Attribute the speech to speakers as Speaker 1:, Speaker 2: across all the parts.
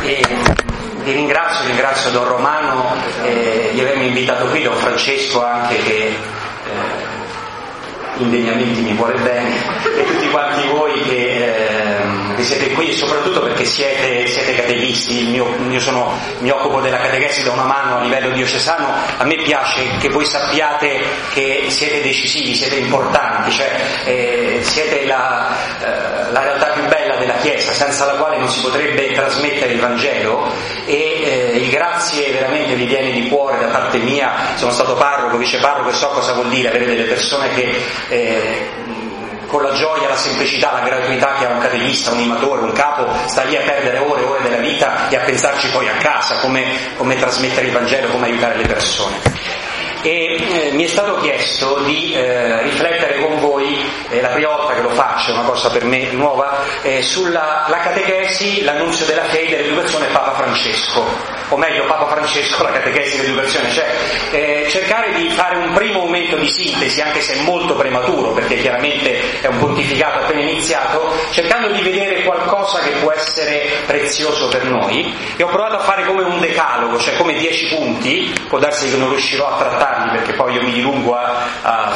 Speaker 1: Vi ringrazio Don Romano di avermi invitato qui, Don Francesco anche che indegnamente mi vuole bene, e tutti quanti voi che siete qui, e soprattutto perché siete catechisti. Mi occupo della catechesi da una mano a livello diocesano. A me piace che voi sappiate che siete decisivi, siete importanti, cioè siete la realtà più bella della Chiesa, senza la quale non si potrebbe trasmettere il Vangelo, e il grazie veramente vi viene di cuore da parte mia. Sono stato parroco, viceparroco, e so cosa vuol dire avere delle persone che con la gioia, la semplicità, la gratuità che ha un catechista, un animatore, un capo, sta lì a perdere ore e ore della vita e a pensarci poi a casa come trasmettere il Vangelo, come aiutare le persone. E mi è stato chiesto di riflettere con voi, la prima volta che lo faccio, è una cosa per me nuova, sulla catechesi, l'annunzio della fede e l'educazione Papa Francesco, o meglio Papa Francesco, la catechesi e l'educazione, cioè cercare di fare un primo momento di sintesi, anche se è molto prematuro perché chiaramente è un pontificato appena iniziato, cercando di vedere qualcosa che può essere prezioso per noi, e ho provato a fare come un decalogo, cioè come 10 punti. Può darsi che non riuscirò a trattarli perché poi io mi dilungo ad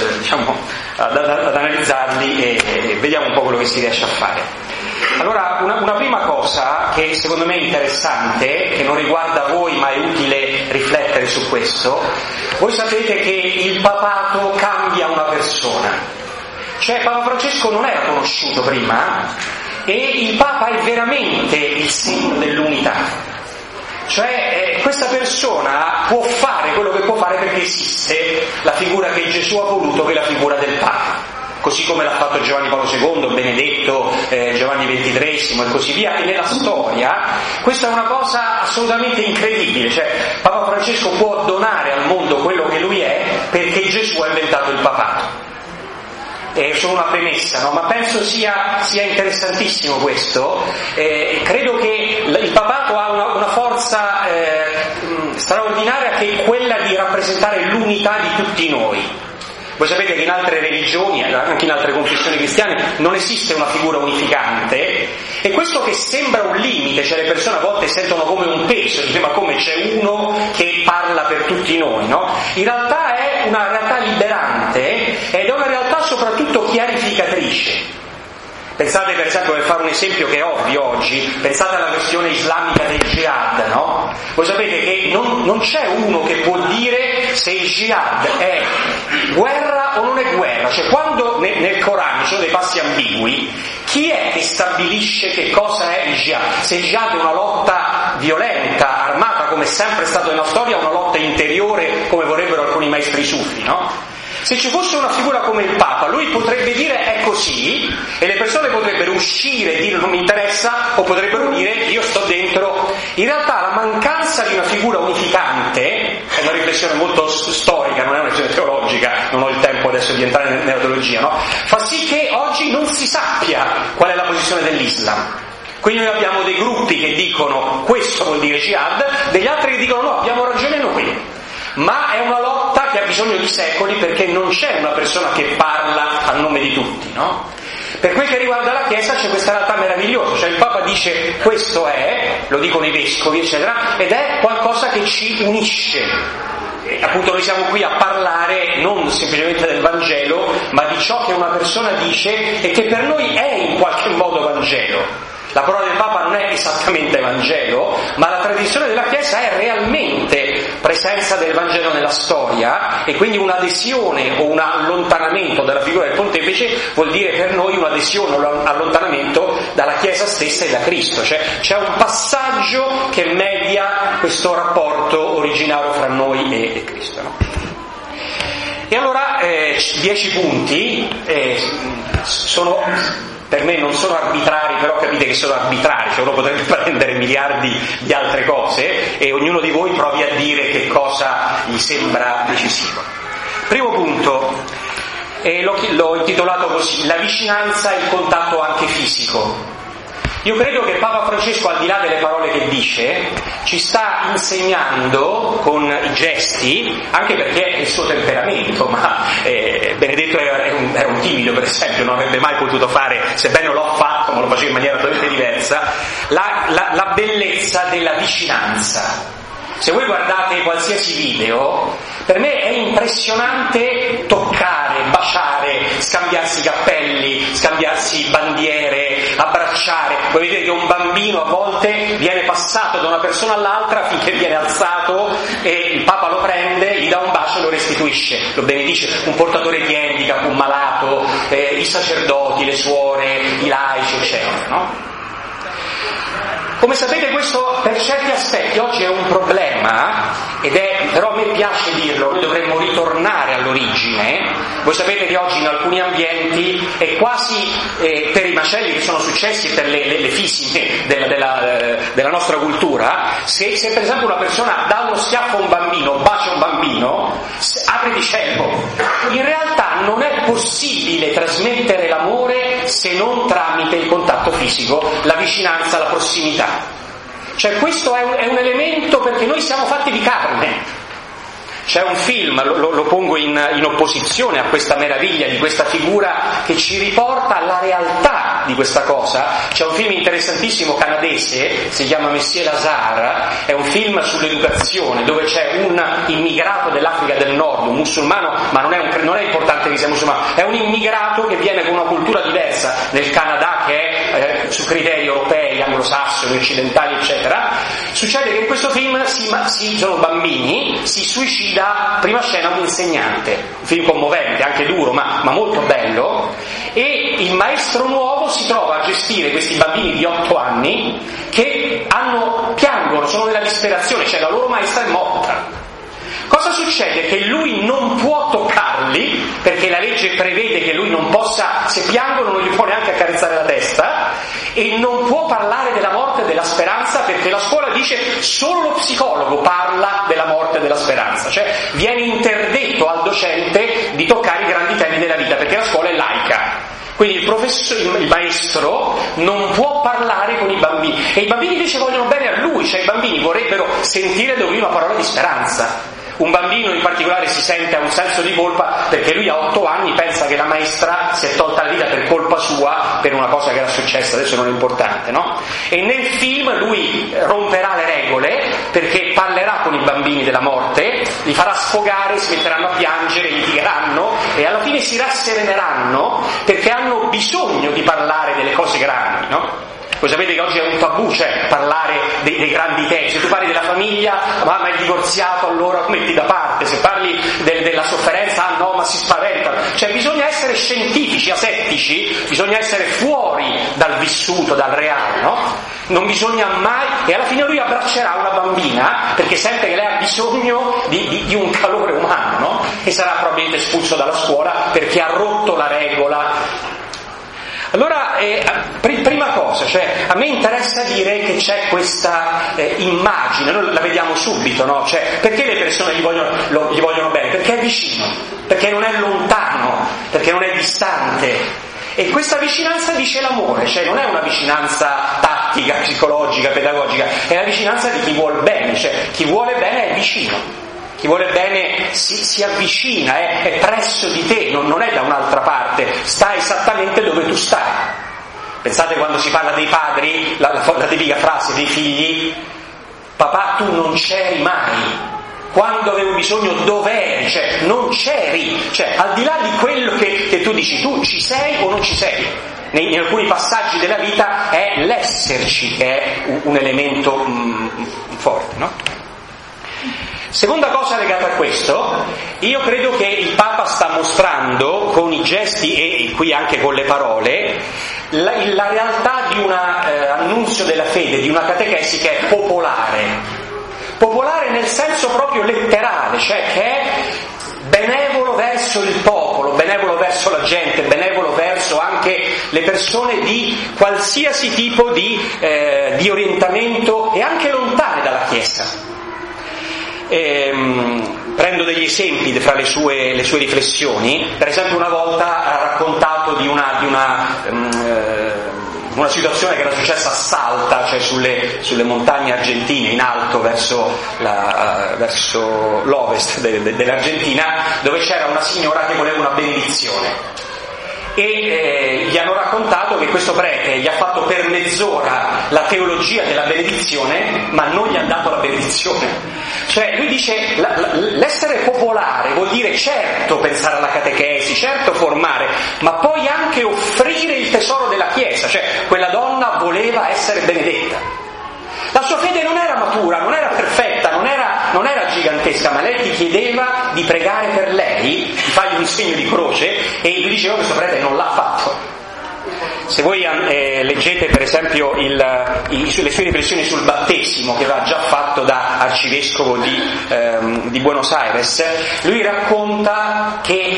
Speaker 1: analizzarli, e vediamo un po' quello che si riesce a fare. Allora, una prima cosa che secondo me è interessante, che non riguarda voi ma è utile riflettere su questo: voi sapete che il papato cambia una persona, cioè Papa Francesco non era conosciuto prima, e il Papa è veramente il segno dell'unità. Cioè questa persona può fare quello che può fare perché esiste la figura che Gesù ha voluto, che è la figura del Papa, così come l'ha fatto Giovanni Paolo II, Benedetto, Giovanni XXIII e così via. E nella storia questa è una cosa assolutamente incredibile, cioè Papa Francesco può donare al mondo quello che lui è perché Gesù ha inventato il papato. È solo una premessa, no? Ma penso sia interessantissimo questo. Credo che il papato ha una forza straordinaria, che è quella di rappresentare l'unità di tutti noi. Voi sapete che in altre religioni, anche in altre confessioni cristiane, non esiste una figura unificante, e questo che sembra un limite, cioè le persone a volte sentono come un peso, dice ma come c'è uno che parla per tutti noi, no? In realtà è una realtà liberante, ed è una realtà soprattutto chiarificatrice. Pensate per esempio, per fare un esempio che è ovvio oggi, pensate alla questione islamica del jihad, no? Voi sapete che non c'è uno che può dire se il jihad è guerra o non è guerra, cioè quando nel Corano ci sono dei passi ambigui, chi è che stabilisce che cosa è il jihad? Se il jihad è una lotta violenta, armata, come è sempre stato nella storia, o una lotta interiore, come vorrebbero alcuni maestri sufi, no? Se ci fosse una figura come il Papa, lui potrebbe dire è così, e le persone potrebbero uscire e dire non mi interessa, o potrebbero dire io sto dentro. In realtà la mancanza di una figura unificante, è una riflessione molto storica, non è una riflessione teologica, non ho il tempo adesso di entrare nella teologia, no? Fa sì che oggi non si sappia qual è la posizione dell'Islam. Quindi noi abbiamo dei gruppi che dicono questo vuol dire jihad, degli altri che dicono no, abbiamo ragione noi. Ma è una lotta che ha bisogno di secoli, perché non c'è una persona che parla a nome di tutti, no? Per quel che riguarda la Chiesa c'è questa realtà meravigliosa, cioè il Papa dice questo è, lo dicono i vescovi eccetera, ed è qualcosa che ci unisce. E appunto noi siamo qui a parlare non semplicemente del Vangelo, ma di ciò che una persona dice e che per noi è in qualche modo Vangelo. La parola del Papa non è esattamente Vangelo, ma la tradizione della Chiesa è realmente presenza del Vangelo nella storia, e quindi un'adesione o un allontanamento dalla figura del Pontefice vuol dire per noi un'adesione o un allontanamento dalla Chiesa stessa e da Cristo, cioè c'è un passaggio che media questo rapporto originario fra noi e Cristo, no? E allora 10 punti sono... Per me non sono arbitrari, però capite che sono arbitrari, cioè uno potrebbe prendere miliardi di altre cose e ognuno di voi provi a dire che cosa gli sembra decisivo. Primo punto, l'ho intitolato così: la vicinanza e il contatto anche fisico. Io credo che Papa Francesco, al di là delle parole che dice, ci sta insegnando con i gesti, anche perché è il suo temperamento, ma Benedetto era un timido, per esempio, non avrebbe mai potuto fare, sebbene l'ho fatto, ma lo faceva in maniera totalmente diversa, la bellezza della vicinanza. Se voi guardate qualsiasi video, per me è impressionante toccare, baciare, scambiarsi cappelli, scambiarsi bandiere, abbracciare. Voi vedete che un bambino a volte viene passato da una persona all'altra finché viene alzato e il Papa lo prende, gli dà un bacio e lo restituisce, lo benedice. Un portatore di handicap, un malato, i sacerdoti, le suore, i laici, eccetera, no? Come sapete, questo per certi aspetti oggi è un problema, però a me piace dirlo, noi dovremmo ritornare all'origine. Voi sapete che oggi in alcuni ambienti è quasi, per i macelli che sono successi e per le fisiche della nostra cultura, se per esempio una persona dà uno schiaffo a un bambino, bacia un bambino, apre di cielo. In realtà non è possibile trasmettere l'amore se non tramite il contatto fisico, la vicinanza, la prossimità. Cioè questo è un elemento, perché noi siamo fatti di carne. C'è un film, lo pongo in opposizione a questa meraviglia di questa figura che ci riporta alla realtà di questa cosa. C'è un film interessantissimo canadese, si chiama Monsieur Lazare, è un film sull'educazione, dove c'è un immigrato dell'Africa del Nord, un musulmano, ma non è importante che sia musulmano, è un immigrato che viene con una cultura diversa nel Canada, che è su criteri europei, anglosassoni, occidentali, eccetera. Succede che in questo film sono bambini, si suicida prima scena un insegnante, un film commovente, anche duro, ma molto bello, e il maestro nuovo si trova a gestire questi bambini di 8 anni che piangono, sono nella disperazione, cioè la loro maestra è morta. Cosa succede? Che lui non può toccarli, perché la legge prevede che lui non possa, se piangono non gli può neanche accarezzare la testa, e non può parlare della morte e della speranza, perché la scuola dice solo lo psicologo parla della morte e della speranza, cioè viene interdetto al docente di toccare i grandi temi della vita, perché la scuola è laica. Quindi il maestro non può parlare con i bambini, e i bambini invece vogliono bene a lui, cioè i bambini vorrebbero sentire da lui una parola di speranza. Un bambino in particolare si sente, ha un senso di colpa, perché lui a 8 anni pensa che la maestra si è tolta la vita per colpa sua, per una cosa che era successa, adesso non è importante, no? E nel film lui romperà le regole, perché parlerà con i bambini della morte, li farà sfogare, si metteranno a piangere, litigheranno e alla fine si rassereneranno, perché hanno bisogno di parlare delle cose grandi, no? Voi sapete che oggi è un tabù, cioè parlare dei grandi temi. Se tu parli della famiglia, ma è divorziato, allora metti da parte. Se parli della sofferenza, no, ma si spaventano. Cioè bisogna essere scientifici, asettici, bisogna essere fuori dal vissuto, dal reale, no? Non bisogna mai, e alla fine lui abbraccerà una bambina perché sente che lei ha bisogno di un calore umano, no? E sarà probabilmente espulso dalla scuola perché ha rotto la regola. Allora, prima cosa, cioè, a me interessa dire che c'è questa immagine, noi la vediamo subito, no? Cioè, perché le persone gli vogliono bene? Perché è vicino, perché non è lontano, perché non è distante. E questa vicinanza dice l'amore, cioè non è una vicinanza tattica, psicologica, pedagogica, è la vicinanza di chi vuole bene, cioè chi vuole bene è vicino. Chi vuole bene si avvicina, è presso di te, non è da un'altra parte, sta esattamente dove tu stai. Pensate quando si parla dei padri, la tipica frase dei figli: papà, tu non c'eri mai, quando avevo bisogno dov'eri, cioè non c'eri, cioè al di là di quello che tu dici, tu ci sei o non ci sei. In alcuni passaggi della vita è l'esserci che è un elemento forte, no? Seconda cosa legata a questo, io credo che il Papa sta mostrando con i gesti e qui anche con le parole la realtà di un annunzio della fede, di una catechesi che è popolare nel senso proprio letterale, cioè che è benevolo verso il popolo, benevolo verso la gente, benevolo verso anche le persone di qualsiasi tipo di orientamento e anche lontane dalla Chiesa. Prendo degli esempi fra le sue riflessioni. Per esempio, una volta ha raccontato di una una situazione che era successa a Salta, cioè sulle montagne argentine, in alto verso l'ovest dell'Argentina, dove c'era una signora che voleva una benedizione. E gli hanno raccontato che questo prete gli ha fatto per mezz'ora la teologia della benedizione, ma non gli ha dato la benedizione. Cioè lui dice l'essere popolare vuol dire certo pensare alla catechesi, certo formare, ma poi anche offrire il tesoro della Chiesa. Cioè quella donna voleva essere benedetta. La sua fede non era matura, non era perfetta, non era gigantesca, ma lei ti chiedeva di pregare per lei, di fargli un segno di croce, e lui diceva questo prete non l'ha fatto. Se voi leggete per esempio le sue riflessioni sul battesimo, che aveva già fatto da arcivescovo di Buenos Aires, lui racconta che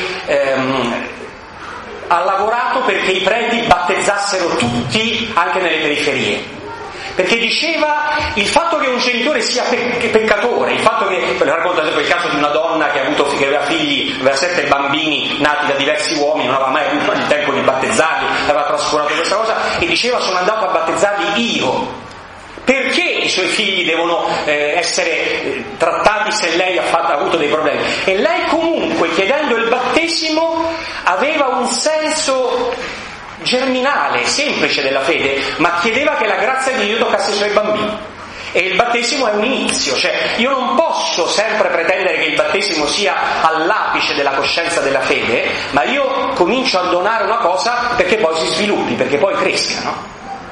Speaker 1: ha lavorato perché i preti battezzassero tutti anche nelle periferie. Perché diceva il fatto che un genitore sia peccatore, il fatto che, racconta sempre il caso di una donna che aveva figli, aveva 7 bambini nati da diversi uomini, non aveva mai avuto il tempo di battezzarli, aveva trascurato questa cosa, e diceva sono andato a battezzarli io. Perché i suoi figli devono essere trattati se lei ha avuto dei problemi? E lei comunque, chiedendo il battesimo, aveva un senso germinale, semplice della fede, ma chiedeva che la grazia di Dio toccasse i suoi bambini. E il battesimo è un inizio, cioè io non posso sempre pretendere che il battesimo sia all'apice della coscienza della fede, ma io comincio a donare una cosa perché poi si sviluppi, perché poi cresca, no?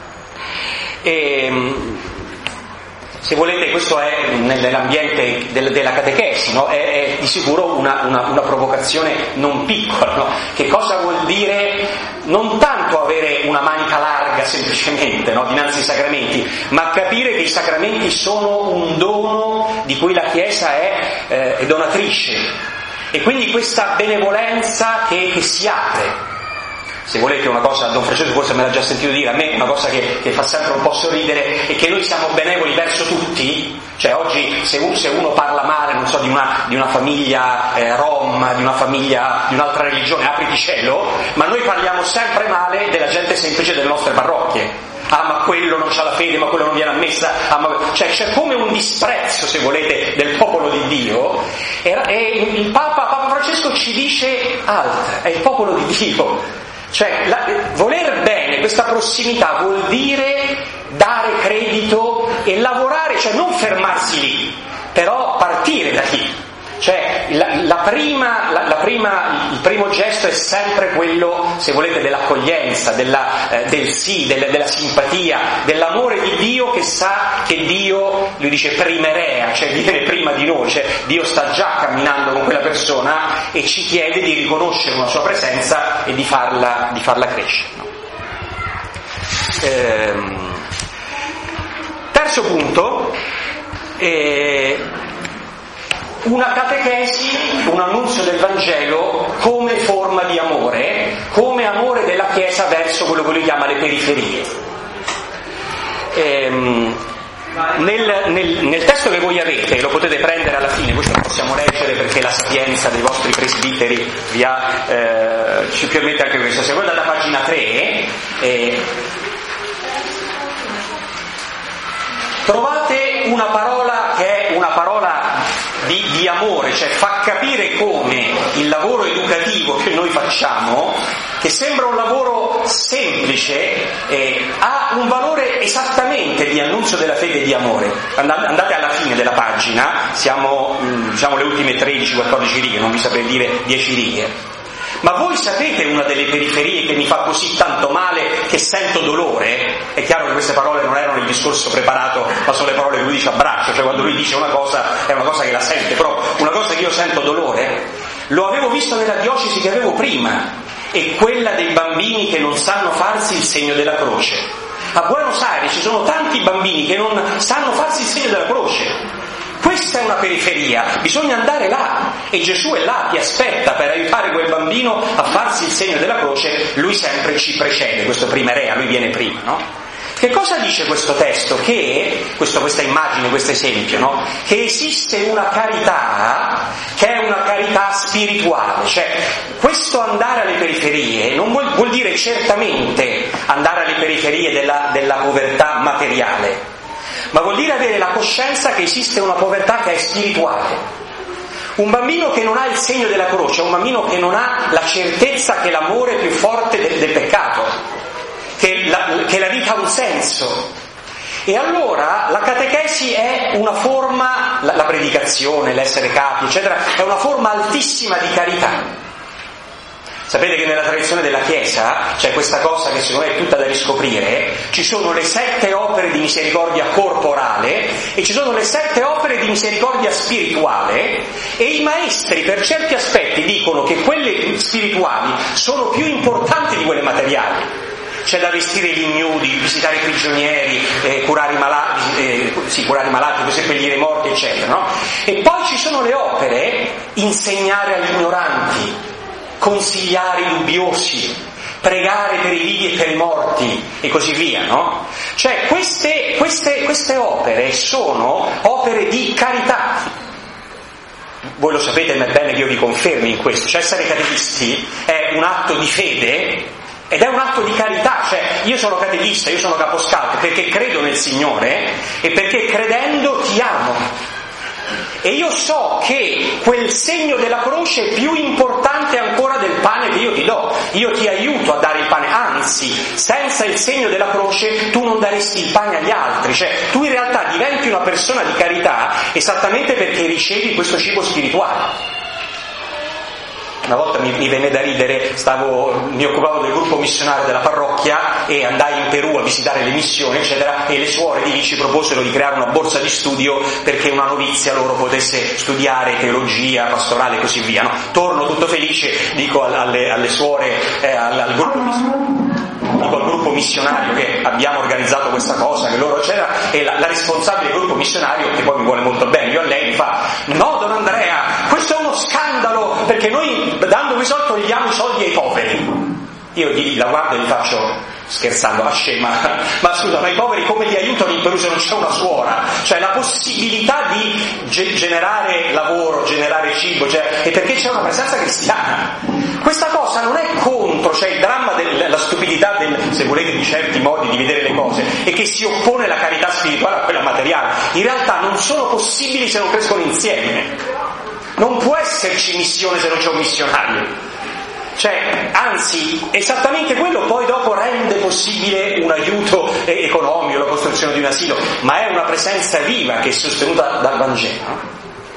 Speaker 1: Se volete, questo è nell'ambiente della catechesi, no? È di sicuro una provocazione non piccola, no? Che cosa vuol dire non tanto avere una manica larga semplicemente, no? Dinanzi ai sacramenti, ma capire che i sacramenti sono un dono di cui la Chiesa è donatrice, e quindi questa benevolenza che si apre. Se volete una cosa, Don Francesco forse me l'ha già sentito dire, a me una cosa che fa sempre un po' sorridere è che noi siamo benevoli verso tutti. Cioè oggi se uno parla male, non so, di una famiglia rom, di una famiglia di un'altra religione, apriti cielo, ma noi parliamo sempre male della gente semplice delle nostre parrocchie. Ah, ma quello non c'ha la fede, ma quello non viene a messa, cioè c'è come un disprezzo, se volete, del popolo di Dio, e il Papa Francesco ci dice altra, è il popolo di Dio. Cioè, voler bene, questa prossimità vuol dire dare credito e lavorare, cioè non fermarsi lì, però partire da lì. Cioè, il primo gesto è sempre quello, se volete, dell'accoglienza, del sì, della simpatia, dell'amore di Dio, che sa che Dio, lui dice primerea, cioè viene prima di noi, cioè Dio sta già camminando con quella persona e ci chiede di riconoscere una sua presenza e di farla crescere. No? Terzo punto, una catechesi, un annunzio del Vangelo come forma di amore, come amore della Chiesa verso quello che lui chiama le periferie. Nel testo che voi avete, lo potete prendere alla fine, questo lo possiamo leggere perché la sapienza dei vostri presbiteri ci permette anche questo. Se voi dalla pagina 3 trovate una parola che è una parola di amore, cioè fa capire come il lavoro educativo che noi facciamo, che sembra un lavoro semplice, ha un valore esattamente di annuncio della fede e di amore. Andate alla fine della pagina, siamo diciamo le ultime 13-14 righe, non vi saprei dire 10 righe. Ma voi sapete una delle periferie che mi fa così tanto male che sento dolore? È chiaro che queste parole non erano il discorso preparato, ma sono le parole che lui dice a braccio, cioè quando lui dice una cosa è una cosa che la sente, però una cosa che io sento dolore, lo avevo visto nella diocesi che avevo prima, è quella dei bambini che non sanno farsi il segno della croce. A Buenos Aires ci sono tanti bambini che non sanno farsi il segno della croce. Questa è una periferia, bisogna andare là, e Gesù è là, ti aspetta per aiutare quel bambino a farsi il segno della croce. Lui sempre ci precede, questo primerea, lui viene prima, no? Che cosa dice questo testo? Che, questa immagine, questo esempio, no? Che esiste una carità che è una carità spirituale, cioè questo andare alle periferie non vuol dire certamente andare alle periferie della povertà materiale, ma vuol dire avere la coscienza che esiste una povertà che è spirituale. Un bambino che non ha il segno della croce è un bambino che non ha la certezza che l'amore è più forte del peccato, che la vita ha un senso. E allora la catechesi è una forma, la predicazione, l'essere capi, eccetera, è una forma altissima di carità. Sapete che nella tradizione della Chiesa c'è questa cosa che secondo me è tutta da riscoprire: ci sono le 7 opere di misericordia corporale e ci sono le 7 opere di misericordia spirituale, e i maestri per certi aspetti dicono che quelle spirituali sono più importanti di quelle materiali. C'è da vestire gli ignudi, visitare i prigionieri, curare i malati, seppellire i morti, eccetera, no? E poi ci sono le opere: insegnare agli ignoranti, consigliare i dubbiosi, pregare per i vivi e per i morti, e così via, no? Cioè queste opere sono opere di carità. Voi lo sapete, ma è bene che io vi confermi in questo. Cioè essere catechisti è un atto di fede ed è un atto di carità. Cioè io sono catechista, io sono caposcout perché credo nel Signore e perché credendo ti amo. E io so che quel segno della croce è più importante ancora del pane che io ti do. Io ti aiuto a dare il pane, anzi, senza il segno della croce tu non daresti il pane agli altri. Cioè tu in realtà diventi una persona di carità esattamente perché ricevi questo cibo spirituale. Una volta mi venne da ridere, mi occupavo del gruppo missionario della parrocchia e andai in Perù a visitare le missioni, eccetera, e le suore di lì ci proposero di creare una borsa di studio perché una novizia loro potesse studiare teologia, pastorale e così via, no? Torno tutto felice, dico alle suore, al gruppo missionario che abbiamo organizzato questa cosa, che loro c'era, e la responsabile del gruppo missionario, che poi mi vuole molto bene, io a lei mi fa: no, Don Andrea, questo è uno scandalo, perché noi dando quei soldi togliamo i soldi ai poveri. Io la guardo e gli faccio, scherzando, scema, ma scusa, ma i poveri come li aiutano in Perù se non c'è una suora? Cioè la possibilità di generare lavoro, generare cibo, cioè, è perché c'è una presenza cristiana. Questa cosa non è contro, cioè il dramma della stupidità se volete, di certi modi di vedere le cose, è che si oppone la carità spirituale a quella materiale. In realtà non sono possibili se non crescono insieme. Non può esserci missione se non c'è un missionario. Cioè, anzi, esattamente quello poi dopo rende possibile un aiuto economico, la costruzione di un asilo, ma è una presenza viva che è sostenuta dal Vangelo.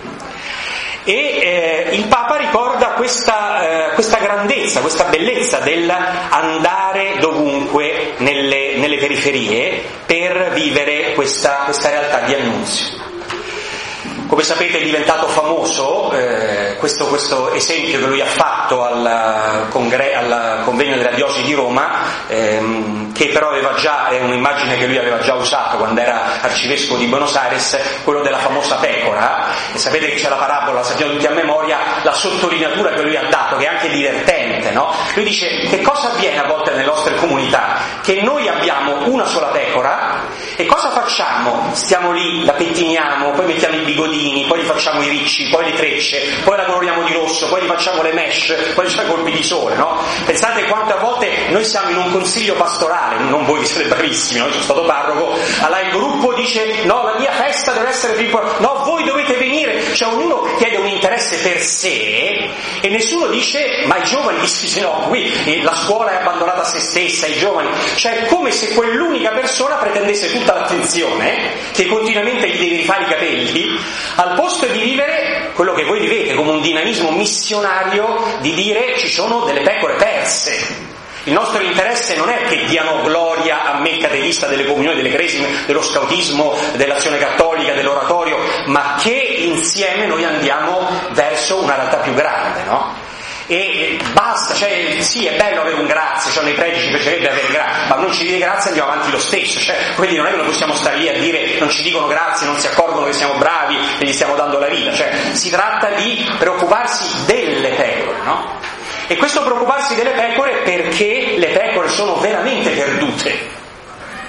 Speaker 1: E il Papa ricorda questa grandezza, questa bellezza dell'andare dovunque nelle periferie per vivere questa realtà di annunzio. Come sapete è diventato famoso questo esempio che lui ha fatto al convegno della diocesi di Roma, che però è un'immagine che lui aveva già usato quando era arcivescovo di Buenos Aires, quello della famosa pecora. E sapete che c'è la parabola, la sappiamo tutti a memoria, la sottolineatura che lui ha dato, che è anche divertente, no? Lui dice: che cosa avviene a volte nelle nostre comunità? Che noi abbiamo una sola pecora e cosa facciamo? Stiamo lì, la pettiniamo, poi mettiamo i bigodini, poi gli facciamo i ricci, poi le trecce, poi la coloriamo di rosso, poi gli facciamo le mesh, poi gli facciamo i colpi di sole, no? Pensate quante volte noi siamo in un consiglio pastorale, non voi che siete bravissimi, no? Sono stato parroco, allora il gruppo dice: no, la mia festa deve essere più importante, no, voi dovete venire, cioè ognuno chiede un interesse per sé e nessuno dice: ma i giovani, no, qui la scuola è abbandonata a se stessa, i giovani, cioè è come se quell'unica persona pretendesse tutta l'attenzione, che continuamente gli devi rifare i capelli, al posto di vivere quello che voi vivete come un dinamismo missionario, di dire: ci sono delle pecore perse. Il nostro interesse non è che diano gloria a me, catechista delle comunioni, delle cresime, dello scautismo, dell'azione cattolica, dell'oratorio, ma che insieme noi andiamo verso una realtà più grande, no? E basta, cioè sì, è bello avere un grazie, cioè nei pregi ci piacerebbe avere grazie, ma non ci dite grazie, andiamo avanti lo stesso, cioè quindi non è che noi possiamo stare lì a dire: non ci dicono grazie, non si accorgono che siamo bravi e gli stiamo dando la vita, cioè si tratta di preoccuparsi delle pecore, no? E questo preoccuparsi delle pecore perché le pecore sono veramente perdute.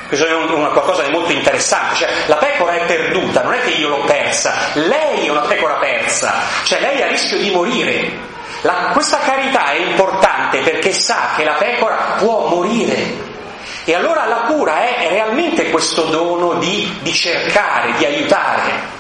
Speaker 1: Questo è qualcosa di molto interessante, cioè la pecora è perduta, non è che io l'ho persa, lei è una pecora persa, cioè lei è a rischio di morire. Questa carità è importante perché sa che la pecora può morire. E allora la cura è realmente questo dono di cercare, di aiutare.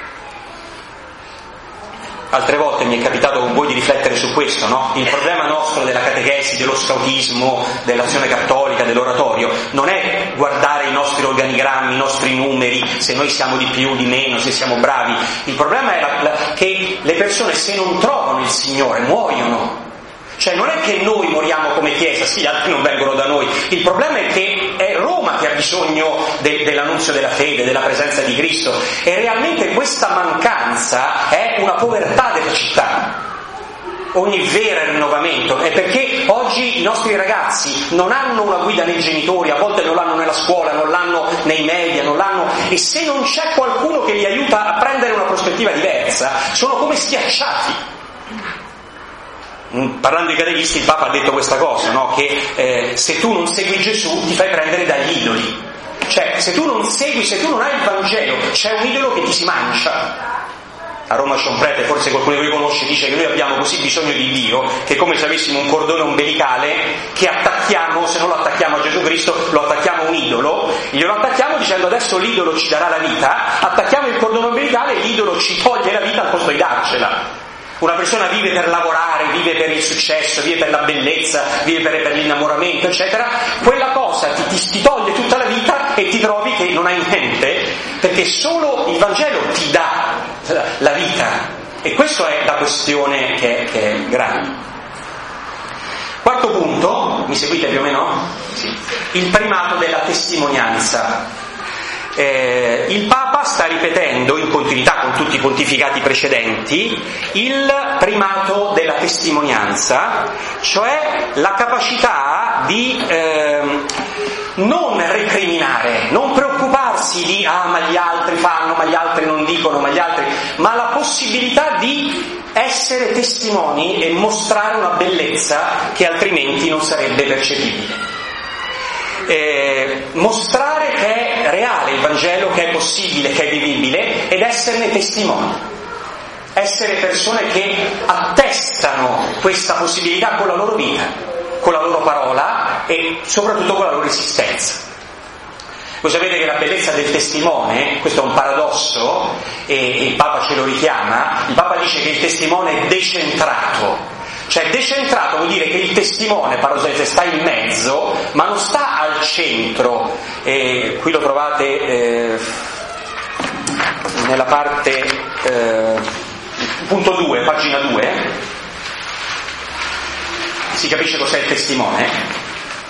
Speaker 1: Altre volte mi è capitato con voi di riflettere su questo, no? Il problema nostro della catechesi, dello scautismo, dell'azione cattolica, dell'oratorio, non è guardare i nostri organigrammi, i nostri numeri, se noi siamo di più, di meno, se siamo bravi. Il problema è che le persone, se non trovano il Signore, muoiono. Cioè non è che noi moriamo come Chiesa, sì, altri non vengono da noi, il problema è che è Roma che ha bisogno dell'annunzio della fede, della presenza di Cristo, e realmente questa mancanza è una povertà della città. Ogni vero rinnovamento è perché oggi i nostri ragazzi non hanno una guida nei genitori, a volte non l'hanno nella scuola, non l'hanno nei media, non l'hanno, e se non c'è qualcuno che li aiuta a prendere una prospettiva diversa, sono come schiacciati. Parlando di catechisti, il Papa ha detto questa cosa, no? Che se tu non segui Gesù ti fai prendere dagli idoli. Cioè, se tu non hai il Vangelo, c'è un idolo che ti si mangia. A Roma c'è un prete, forse qualcuno di voi conosce, dice che noi abbiamo così bisogno di Dio che è come se avessimo un cordone ombelicale che attacchiamo, se non lo attacchiamo a Gesù Cristo, lo attacchiamo a un idolo, glielo attacchiamo dicendo adesso l'idolo ci darà la vita, attacchiamo il cordone ombelicale e l'idolo ci toglie la vita al posto di darcela. Una persona vive per lavorare, vive per il successo, vive per la bellezza, vive per l'innamoramento, eccetera. Quella cosa ti toglie tutta la vita e ti trovi che non hai niente, perché solo il Vangelo ti dà la vita. E questa è la questione che è grande. Quarto punto, mi seguite più o meno? Sì. Il primato della testimonianza. Il Papa sta ripetendo in continuità con tutti i pontificati precedenti il primato della testimonianza, cioè la capacità di non recriminare, non preoccuparsi di ma gli altri fanno, ma gli altri non dicono, ma la possibilità di essere testimoni e mostrare una bellezza che altrimenti non sarebbe percepibile. Mostrare che è reale il Vangelo, che è possibile, che è vivibile, ed esserne testimoni. Essere persone che attestano questa possibilità con la loro vita, con la loro parola e soprattutto con la loro esistenza. Voi sapete che la bellezza del testimone, questo è un paradosso, e il Papa ce lo richiama, il Papa dice che il testimone è decentrato. Cioè decentrato vuol dire che il testimone, paradossalmente, sta in mezzo, ma non sta al centro. Qui lo trovate nella parte punto 2, pagina 2. Si capisce cos'è il testimone.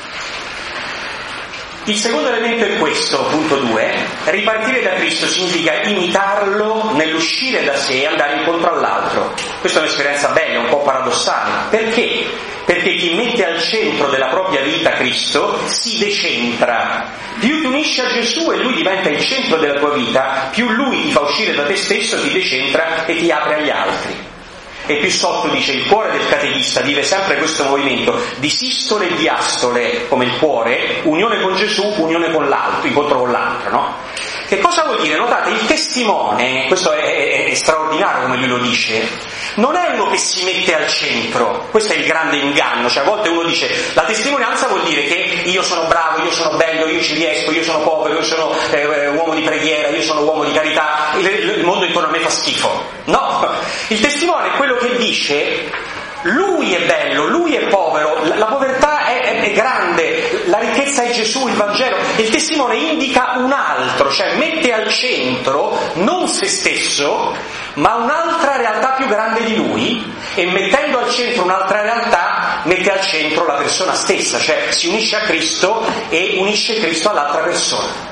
Speaker 1: Il secondo elemento è questo, punto 2, ripartire da Cristo significa imitarlo nell'uscire da sé e andare incontro all'altro. Questa è un'esperienza bella, un po' paradossale. Perché? Perché chi mette al centro della propria vita Cristo si decentra. Più ti unisci a Gesù e Lui diventa il centro della tua vita, più Lui ti fa uscire da te stesso, ti decentra e ti apre agli altri. E più sotto dice il cuore del catechista vive sempre questo movimento di sistole e diastole, come il cuore, unione con Gesù, unione con l'altro, incontro con l'altro, no? Che cosa vuol dire? Notate, il testimone, questo è straordinario come lui lo dice, non è uno che si mette al centro, questo è il grande inganno, cioè a volte uno dice la testimonianza vuol dire che io sono bravo, io sono bello, io ci riesco, io sono povero, io sono uomo di preghiera, io sono uomo di carità, il mondo intorno a me fa schifo. No, il testimone è quello che dice lui è bello, lui è povero, la povertà è grande, la ricchezza è Gesù, il Vangelo. Il testimone indica un altro, cioè mette al centro non se stesso, ma un'altra realtà più grande di lui, e mettendo al centro un'altra realtà mette al centro la persona stessa, cioè si unisce a Cristo e unisce Cristo all'altra persona.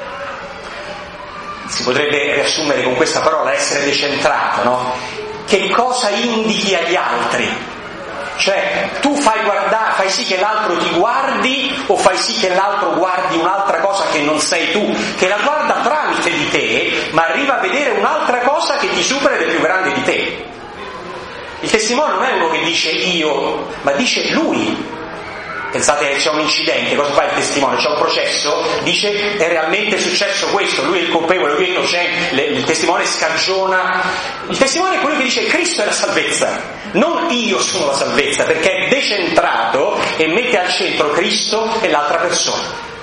Speaker 1: Si potrebbe riassumere con questa parola essere decentrato, no? Che cosa indichi agli altri? Cioè, tu fai sì che l'altro ti guardi o fai sì che l'altro guardi un'altra cosa che non sei tu, che la guarda tramite di te, ma arriva a vedere un'altra cosa che ti supera ed è più grande di te. Il testimone non è uno che dice io, ma dice lui. Pensate che c'è un incidente, cosa fa il testimone? C'è un processo, dice è realmente successo questo, lui è il colpevole, lui è innocente, il testimone scagiona. Il testimone è quello che dice Cristo è la salvezza, non io sono la salvezza, perché è decentrato e mette al centro Cristo e l'altra persona.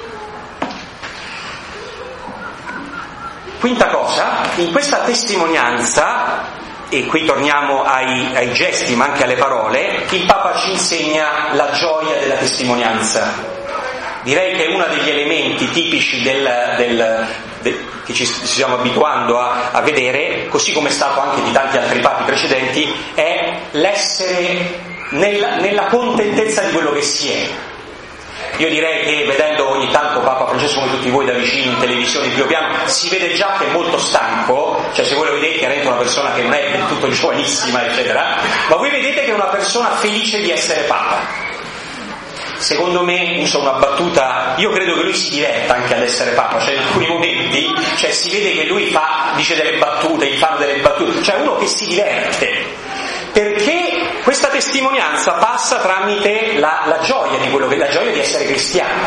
Speaker 1: Quinta cosa, in questa testimonianza, e qui torniamo ai gesti ma anche alle parole, il Papa ci insegna la gioia della testimonianza. Direi che uno degli elementi tipici che ci stiamo abituando a vedere, così come è stato anche di tanti altri papi precedenti, è l'essere nella contentezza di quello che si è. Io direi che vedendo ogni tanto Papa Francesco come tutti voi da vicino in televisione in primo piano si vede già che è molto stanco, cioè se voi lo vedete chiaramente una persona che non è del tutto giovanissima eccetera, ma voi vedete che è una persona felice di essere Papa. Secondo me, uso una battuta, io credo che lui si diverta anche ad essere Papa, cioè in alcuni momenti, cioè si vede che lui dice delle battute, gli fanno delle battute, cioè uno che si diverte. Perché questa testimonianza passa tramite la gioia di quello che la gioia di essere cristiano.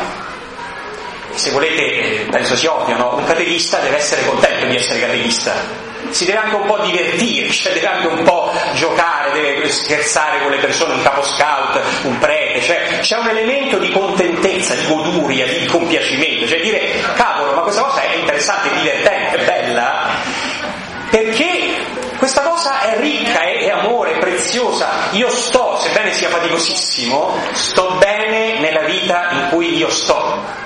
Speaker 1: Se volete, penso sia ovvio, no? Un catechista deve essere contento di essere catechista, si deve anche un po' divertire, cioè deve anche un po' giocare, deve scherzare con le persone, un capo scout, un prete, cioè c'è un elemento di contentezza, di goduria, di compiacimento, cioè dire cavolo, ma questa cosa è interessante, è divertente, è bella, perché questa cosa è ricca, è amore, è preziosa. Io sto, sebbene sia faticosissimo, sto bene nella vita in cui io sto.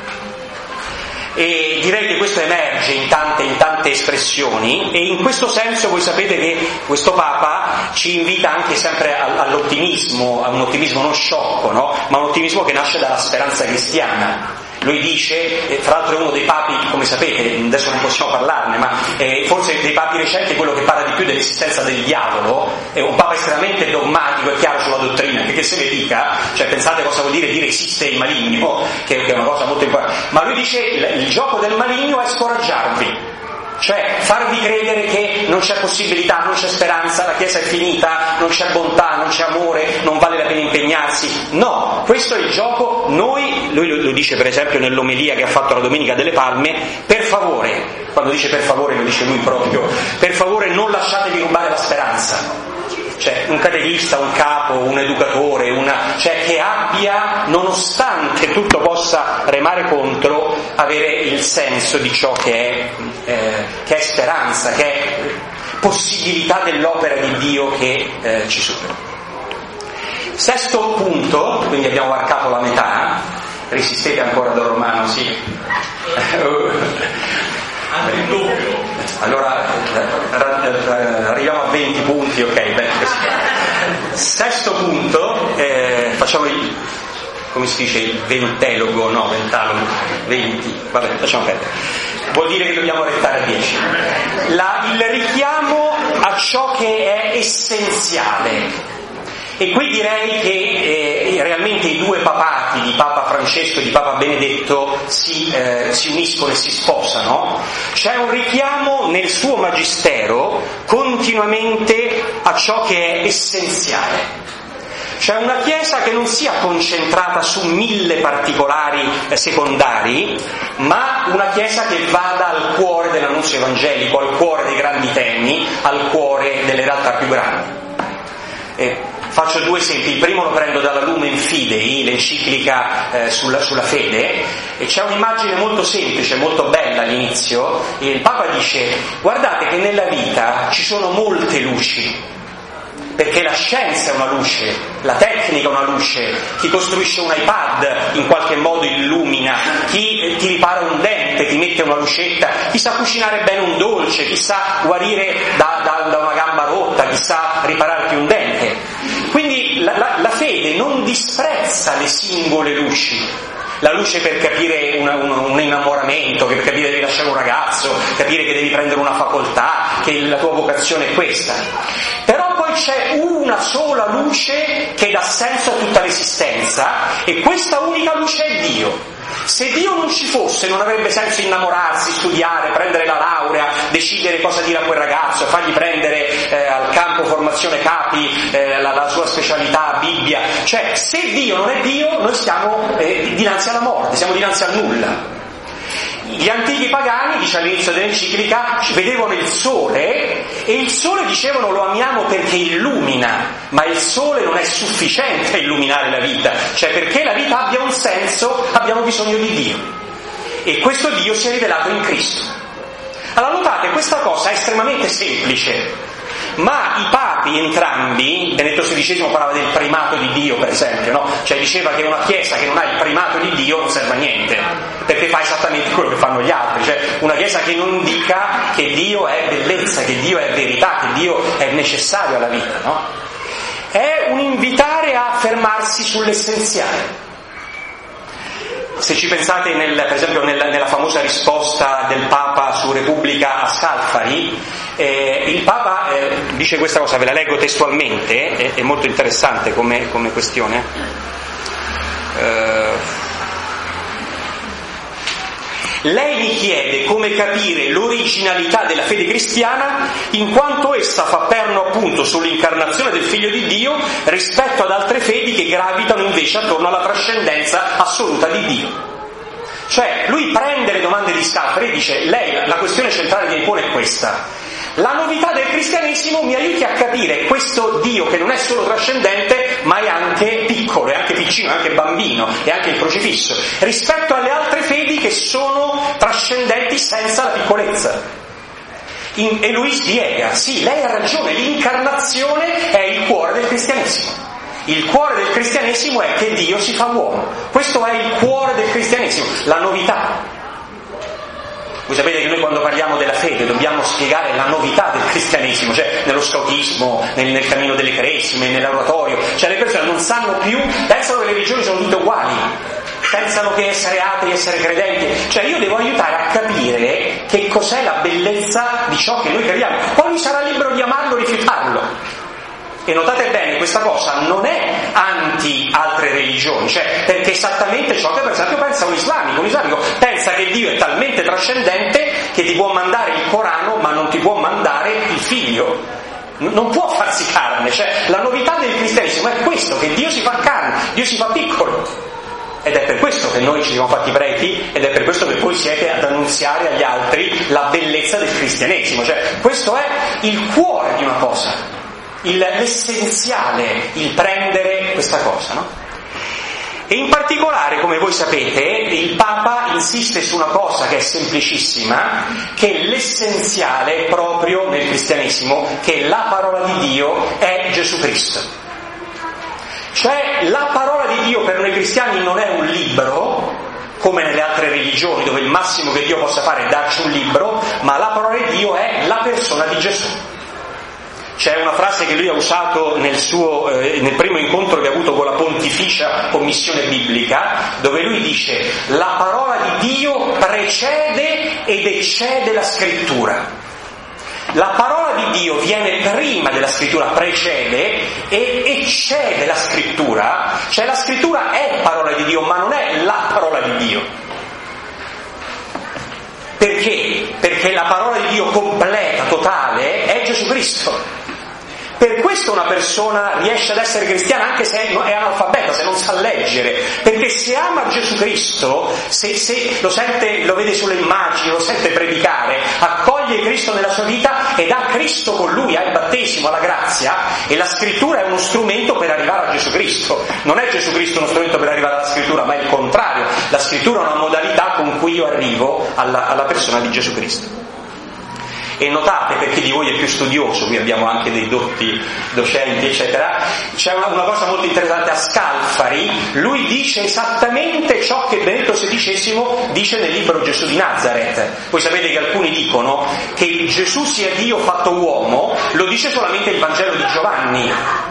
Speaker 1: E direi che questo emerge in tante espressioni, e in questo senso voi sapete che questo Papa ci invita anche sempre all'ottimismo, a un ottimismo non sciocco, no? Ma un ottimismo che nasce dalla speranza cristiana. Lui dice, fra l'altro è uno dei papi, come sapete, adesso non possiamo parlarne, ma forse dei papi recenti è quello che parla di più dell'esistenza del diavolo, è un papa estremamente dogmatico e chiaro sulla dottrina, che se ne dica, cioè pensate cosa vuol dire esiste il maligno, che è una cosa molto importante, ma lui dice il gioco del maligno è scoraggiarvi. Cioè farvi credere che non c'è possibilità, non c'è speranza, la Chiesa è finita, non c'è bontà, non c'è amore, non vale la pena impegnarsi. No, questo è il gioco. Lui lo dice per esempio nell'omelia che ha fatto la Domenica delle Palme, per favore, quando dice per favore lo dice lui proprio, per favore non lasciatevi rubare la speranza. Cioè un catechista, un capo, un educatore, cioè che abbia, nonostante tutto possa remare contro, avere il senso di ciò che è speranza, che è possibilità dell'opera di Dio che ci supera. Sesto punto, quindi abbiamo varcato la metà, resistete ancora da Romano, sì.
Speaker 2: Anche il doppio.
Speaker 1: Allora arriviamo a 20 punti, ok, bene. Sesto punto, facciamo come si dice, il ventalogo, 20, vabbè, lasciamo perdere. Vuol dire che dobbiamo restare a 10. Il richiamo a ciò che è essenziale. E qui direi che realmente i due papati, di Papa Francesco e di Papa Benedetto, si uniscono e si sposano. C'è un richiamo nel suo magistero continuamente a ciò che è essenziale. Cioè una Chiesa che non sia concentrata su 1000 particolari secondari, ma una Chiesa che vada al cuore dell'annunzio evangelico, al cuore dei grandi temi, al cuore delle realtà più grandi. Faccio due esempi. Il primo lo prendo dalla Lumen Fidei, l'enciclica sulla fede, e c'è un'immagine molto semplice, molto bella all'inizio. Il Papa dice: guardate che nella vita ci sono molte luci, perché la scienza è una luce, la tecnica è una luce, chi costruisce un iPad in qualche modo illumina, chi ti ripara un dente ti mette una lucetta, chi sa cucinare bene un dolce, chi sa guarire da una gamba rotta, chi sa ripararti un dente. Quindi la fede non disprezza le singole luci. La luce per capire un innamoramento, per capire che devi lasciare un ragazzo, capire che devi prendere una facoltà, che la tua vocazione è questa. Però poi c'è una sola luce che dà senso a tutta l'esistenza, e questa unica luce è Dio. Se Dio non ci fosse non avrebbe senso innamorarsi, studiare, prendere la laurea, decidere cosa dire a quel ragazzo, fargli prendere al campo formazione capi la sua specialità Bibbia. Cioè, se Dio non è Dio, noi siamo dinanzi alla morte, siamo dinanzi al nulla. Gli antichi pagani, dice all'inizio dell'enciclica, vedevano il sole e il sole dicevano lo amiamo perché illumina, ma il sole non è sufficiente a illuminare la vita, cioè perché la vita abbia un senso abbiamo bisogno di Dio, e questo Dio si è rivelato in Cristo. Allora notate, questa cosa è estremamente semplice, ma i papi entrambi, Benedetto XVI parlava del primato di Dio per esempio, no? Cioè diceva che una chiesa che non ha il primato di Dio non serve a niente, perché fa esattamente quello che fanno gli altri, cioè una chiesa che non dica che Dio è bellezza, che Dio è verità, che Dio è necessario alla vita, no? È un invitare a fermarsi sull'essenziale. Se ci pensate per esempio nella famosa risposta del Papa su Repubblica a Scalfari, il Papa dice questa cosa, ve la leggo testualmente, è molto interessante come questione. Lei mi chiede come capire l'originalità della fede cristiana in quanto essa fa perno appunto sull'incarnazione del Figlio di Dio rispetto ad altre fedi che gravitano invece attorno alla trascendenza assoluta di Dio. Cioè lui prende le domande di Scalfari e dice, lei la questione centrale che mi pone è questa: la novità del cristianesimo mi aiuti a capire questo Dio che non è solo trascendente ma è anche piccolo, è anche piccino, è anche bambino, è anche il crocifisso, rispetto alle altre fedi che sono trascendenti senza la piccolezza. E lui spiega, sì, lei ha ragione, l'incarnazione è il cuore del cristianesimo. Il cuore del cristianesimo è che Dio si fa uomo, questo è il cuore del cristianesimo, la novità. Voi sapete che noi quando parliamo della fede dobbiamo spiegare la novità del cristianesimo, cioè nello scautismo, nel cammino delle cresime, nell'oratorio, cioè le persone non sanno più, pensano che le religioni sono tutte uguali, pensano che essere atei, essere credenti, cioè io devo aiutare a capire che cos'è la bellezza di ciò che noi crediamo, poi lui sarà libero di amarlo o rifiutarlo. E notate bene, questa cosa non è anti altre religioni, cioè perché è esattamente ciò che per esempio pensa un islamico pensa che Dio è talmente trascendente che ti può mandare il Corano ma non ti può mandare il figlio, non può farsi carne, cioè la novità del cristianesimo è questo, che Dio si fa carne, Dio si fa piccolo, ed è per questo che noi ci siamo fatti preti ed è per questo che voi siete ad annunziare agli altri la bellezza del cristianesimo, cioè questo è il cuore di una cosa, l'essenziale, il prendere questa cosa, no? E in particolare, come voi sapete, il Papa insiste su una cosa che è semplicissima, che l'essenziale proprio nel cristianesimo, che la parola di Dio è Gesù Cristo. Cioè la parola di Dio per noi cristiani non è un libro, come nelle altre religioni dove il massimo che Dio possa fare è darci un libro, ma la parola di Dio è la persona di Gesù. C'è una frase che lui ha usato nel primo incontro che ha avuto con la Pontificia Commissione Biblica, dove lui dice: la parola di Dio precede ed eccede la scrittura. La parola di Dio viene prima della scrittura, precede e eccede la scrittura, cioè la scrittura è parola di Dio, ma non è la parola di Dio. Perché? Perché la parola di Dio completa, totale, è Gesù Cristo. Per questo una persona riesce ad essere cristiana anche se è analfabeta, se non sa leggere, perché se ama Gesù Cristo, se lo sente, lo vede sulle immagini, lo sente predicare, accoglie Cristo nella sua vita ed ha Cristo con lui, ha il battesimo, ha la grazia, e la scrittura è uno strumento per arrivare a Gesù Cristo. Non è Gesù Cristo uno strumento per arrivare alla scrittura, ma è il contrario. La scrittura è una modalità con cui io arrivo alla persona di Gesù Cristo. E notate, per chi di voi è più studioso, qui abbiamo anche dei dotti docenti eccetera, c'è una cosa molto interessante a Scalfari. Lui dice esattamente ciò che Benedetto XVI dice nel libro Gesù di Nazareth. Voi sapete che alcuni dicono che Gesù sia Dio fatto uomo, lo dice solamente il Vangelo di Giovanni,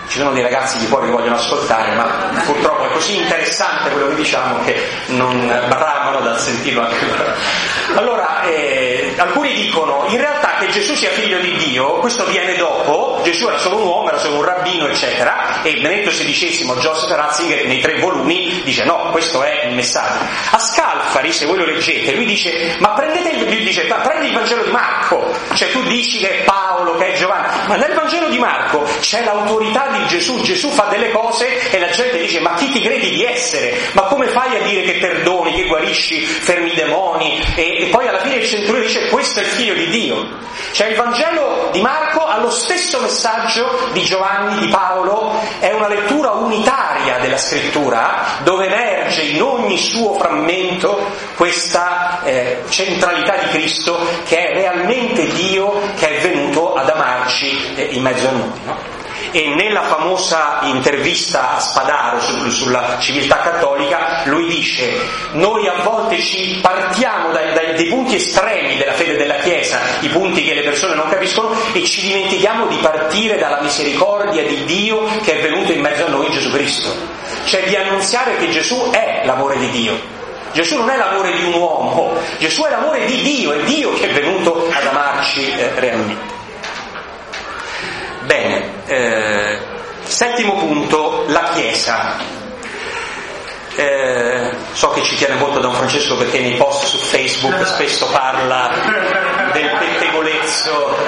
Speaker 1: Ci sono dei ragazzi di fuori che vogliono ascoltare, ma purtroppo è così interessante quello che diciamo che non bramano dal sentirlo anche loro. Allora, alcuni dicono in realtà che Gesù sia figlio di Dio, questo viene dopo, Gesù era solo un uomo, era solo un rabbino, eccetera, e Benedetto XVI, Joseph Ratzinger, nei 3 volumi, dice no, questo è il messaggio. A Scalfari, se voi lo leggete, lui dice, ma prendi il Vangelo di Marco, cioè tu dici che è Paolo, che è Giovanni, ma nel Vangelo di Marco c'è l'autorità di Gesù fa delle cose e la gente dice, ma chi ti credi di essere? Ma come fai a dire che perdoni, che guarisci, fermi i demoni? E poi alla fine il centurione dice, questo è il figlio di Dio. Cioè il Vangelo di Marco ha lo stesso messaggio di Giovanni, di Paolo, è una lettura unitaria della scrittura dove emerge in ogni suo frammento questa centralità di Cristo che è realmente Dio, che è venuto ad amarci in mezzo a noi, no? E nella famosa intervista a Spadaro sulla civiltà cattolica lui dice, noi a volte ci partiamo dai punti estremi della fede della Chiesa, i punti che le persone non capiscono, e ci dimentichiamo di partire dalla misericordia di Dio che è venuto in mezzo a noi in Gesù Cristo, cioè di annunziare che Gesù è l'amore di Dio. Gesù non è l'amore di un uomo, Gesù è l'amore di Dio, è Dio che è venuto ad amarci realmente. Bene, settimo punto, la Chiesa. So che ci tiene molto Don Francesco perché nei post su Facebook spesso parla del pettegolezzo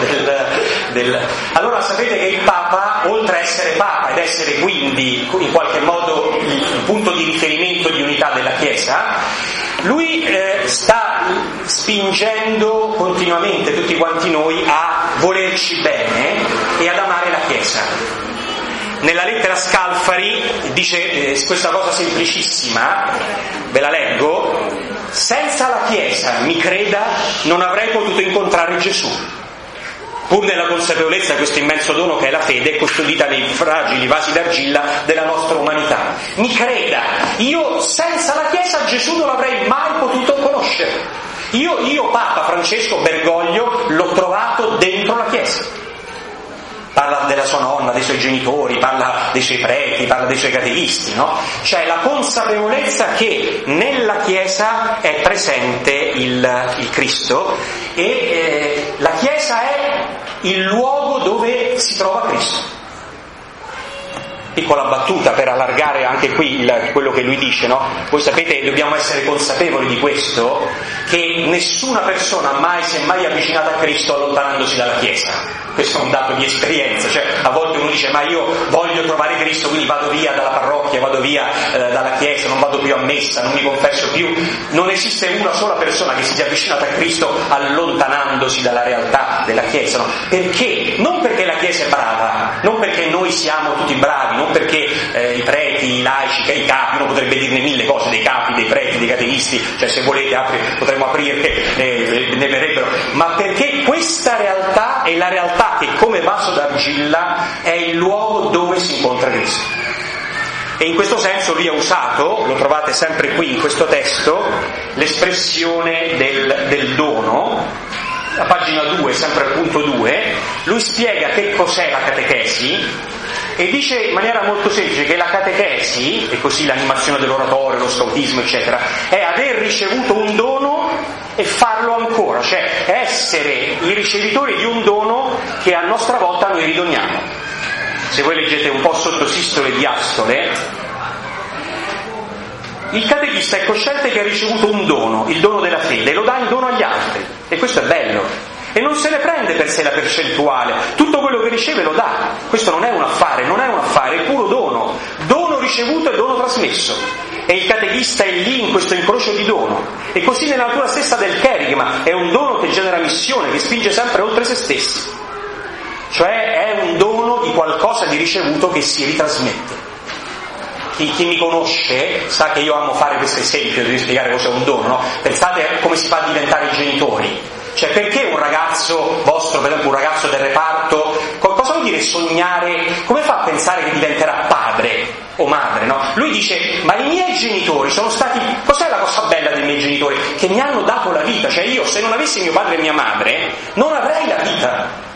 Speaker 1: Allora sapete che il Papa, oltre a essere Papa ed essere quindi in qualche modo il punto di riferimento di unità della Chiesa, lui sta spingendo continuamente tutti quanti noi a volerci bene e ad amare la Chiesa. Nella lettera Scalfari dice questa cosa semplicissima, ve la leggo: senza la Chiesa, mi creda, non avrei potuto incontrare Gesù, pur nella consapevolezza di questo immenso dono che è la fede, custodita nei fragili vasi d'argilla della nostra umanità. Mi creda, io senza la Chiesa Gesù non l'avrei mai potuto conoscere. Io Papa Francesco Bergoglio l'ho trovato dentro la Chiesa. Parla della sua nonna, dei suoi genitori, parla dei suoi preti, parla dei suoi catechisti, no? Cioè la consapevolezza che nella Chiesa è presente il Cristo e la Chiesa è il luogo dove si trova Cristo. Piccola battuta per allargare anche qui quello che lui dice, no? Voi sapete, dobbiamo essere consapevoli di questo, che nessuna persona si è mai avvicinata a Cristo allontanandosi dalla Chiesa. Questo è un dato di esperienza, cioè a volte uno dice ma io voglio trovare Cristo, quindi vado via dalla parrocchia, vado via dalla Chiesa, non vado più a messa, non mi confesso più. Non esiste una sola persona che si sia avvicinata a Cristo allontanandosi dalla realtà della Chiesa, no? Perché? Non perché la Chiesa è brava, non perché noi siamo tutti bravi, non perché i preti, i laici, i capi, uno potrebbe dirne mille cose dei capi, dei preti, dei catechisti, cioè se volete potremmo aprire, ne verrebbero, ma perché questa realtà è la realtà che come vaso d'argilla è il luogo dove si incontra Cristo. E in questo senso lui ha usato, lo trovate sempre qui in questo testo, l'espressione del dono. A pagina 2, sempre al punto 2, lui spiega che cos'è la catechesi e dice in maniera molto semplice che la catechesi, e così l'animazione dell'oratorio, lo scautismo eccetera, è aver ricevuto un dono e farlo ancora, cioè essere i ricevitori di un dono che a nostra volta noi ridoniamo. Se voi leggete un po' sotto sistole e diastole, il catechista è cosciente che ha ricevuto un dono, il dono della fede, e lo dà in dono agli altri, e questo è bello, e non se ne prende per sé la percentuale, tutto quello che riceve lo dà. Questo non è un affare, è puro dono ricevuto e dono trasmesso, e il catechista è lì in questo incrocio di dono. E così nella natura stessa del cherigma è un dono che genera missione, che spinge sempre oltre se stessi, cioè è un dono di qualcosa di ricevuto che si ritrasmette. Chi mi conosce sa che io amo fare questo esempio di spiegare cos'è un dono, no? Pensate come si fa a diventare genitori. Cioè perché un ragazzo vostro, per esempio un ragazzo del reparto, cosa vuol dire sognare? Come fa a pensare che diventerà padre o madre, no? Lui dice, ma i miei genitori sono stati, cos'è la cosa bella dei miei genitori? Che mi hanno dato la vita, cioè io se non avessi mio padre e mia madre non avrei la vita.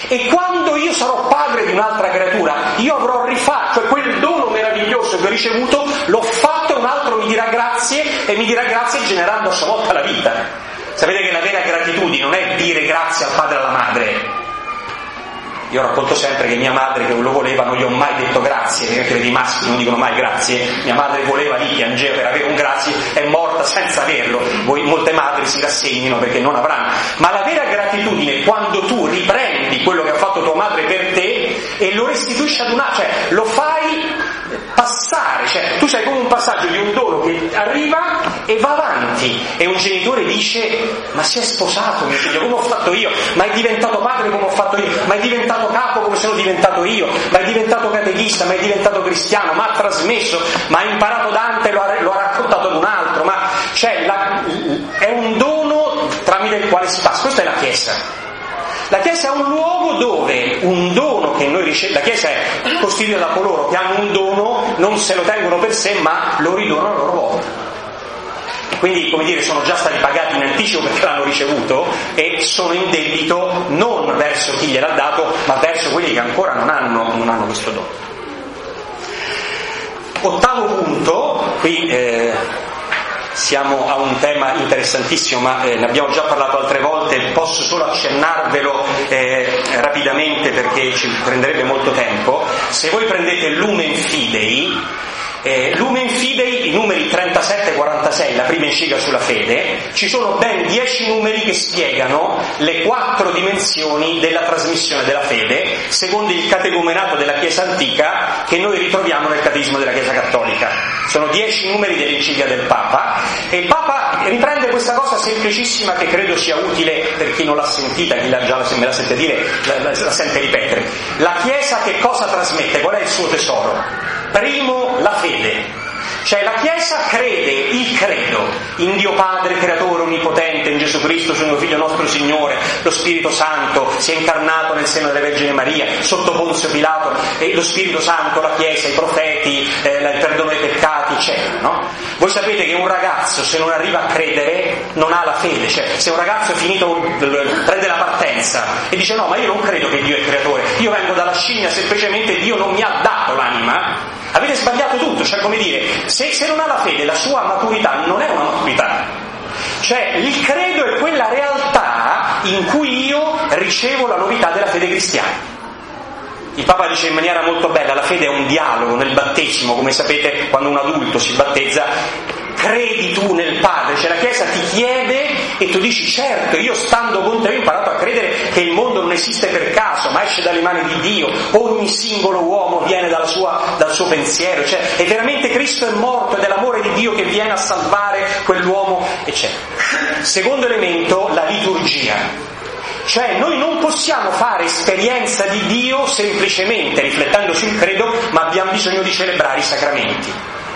Speaker 1: E quando io sarò padre di un'altra creatura, io avrò rifatto, cioè quel dono meraviglioso che ho ricevuto, l'ho fatto e un altro mi dirà grazie, e mi dirà grazie generando a sua volta la vita. Sapete che la vera gratitudine non è dire grazie al padre e alla madre. Io racconto sempre che mia madre, che lo voleva, non gli ho mai detto grazie, perché i maschi non dicono mai grazie. Mia madre voleva lì, piangeva per avere un grazie, è morta senza averlo. Molte madri si rassegnino perché non avranno. Ma la vera gratitudine è quando tu riprendi quello che ha fatto tua madre per te e lo restituisci ad una, cioè lo fai passare, cioè tu sei come un passaggio di un dono che arriva e va avanti, e un genitore dice: ma si è sposato mio figlio come ho fatto io, ma è diventato padre come ho fatto io, ma è diventato capo come sono diventato io, ma è diventato catechista, ma è diventato cristiano, ma ha trasmesso, ma ha imparato Dante, lo ha raccontato ad un altro, ma cioè è un dono tramite il quale si passa. Questa è la Chiesa. La Chiesa è un luogo dove un dono che noi riceviamo, la Chiesa è costituita da coloro che hanno un dono, non se lo tengono per sé, ma lo ridonano a loro volta. Quindi, come dire, sono già stati pagati in anticipo perché l'hanno ricevuto e sono in debito non verso chi gliel'ha dato, ma verso quelli che ancora non hanno questo dono. Ottavo punto, qui siamo a un tema interessantissimo, ma ne abbiamo già parlato altre volte, posso solo accennarvelo rapidamente perché ci prenderebbe molto tempo. Se voi prendete Lumen Fidei, Lumen Fidei, i numeri 37-46, la prima enciclica sulla fede, ci sono ben 10 numeri che spiegano le 4 dimensioni della trasmissione della fede, secondo il catecumenato della Chiesa antica che noi ritroviamo nel Catechismo della Chiesa cattolica. Sono 10 numeri dell'enciclica del Papa, e il Papa riprende questa cosa semplicissima che credo sia utile per chi non l'ha sentita, chi l'ha già, se me la sente dire, la sente ripetere. La Chiesa che cosa trasmette? Qual è il suo tesoro? Primo, la fede. Cioè la Chiesa crede il credo in Dio Padre, Creatore, Onnipotente, in Gesù Cristo, suo Figlio nostro Signore, lo Spirito Santo, si è incarnato nel seno della Vergine Maria, sotto Ponzio Pilato, e lo Spirito Santo, la Chiesa, i profeti, il perdono dei peccati, eccetera, no? Voi sapete che un ragazzo, se non arriva a credere, non ha la fede. Cioè, se un ragazzo è finito, prende la partenza e dice: no, ma io non credo che Dio è creatore, io vengo dalla scimmia, semplicemente Dio non mi ha dato l'anima, avete sbagliato tutto. Cioè, come dire, se non ha la fede, la sua maturità non è una maturità. Cioè, il credo è quella realtà in cui io ricevo la novità della fede cristiana. Il Papa dice in maniera molto bella: la fede è un dialogo nel battesimo. Come sapete, quando un adulto si battezza, credi tu nel Padre, cioè la Chiesa ti chiede e tu dici: certo, io stando con te ho imparato a credere che il mondo non esiste per caso, ma esce dalle mani di Dio, ogni singolo uomo viene dal suo pensiero, cioè è veramente Cristo è morto ed è l'amore di Dio che viene a salvare quell'uomo, eccetera. Secondo elemento, la liturgia. Cioè noi non possiamo fare esperienza di Dio semplicemente riflettendo sul credo, ma abbiamo bisogno di celebrare i sacramenti.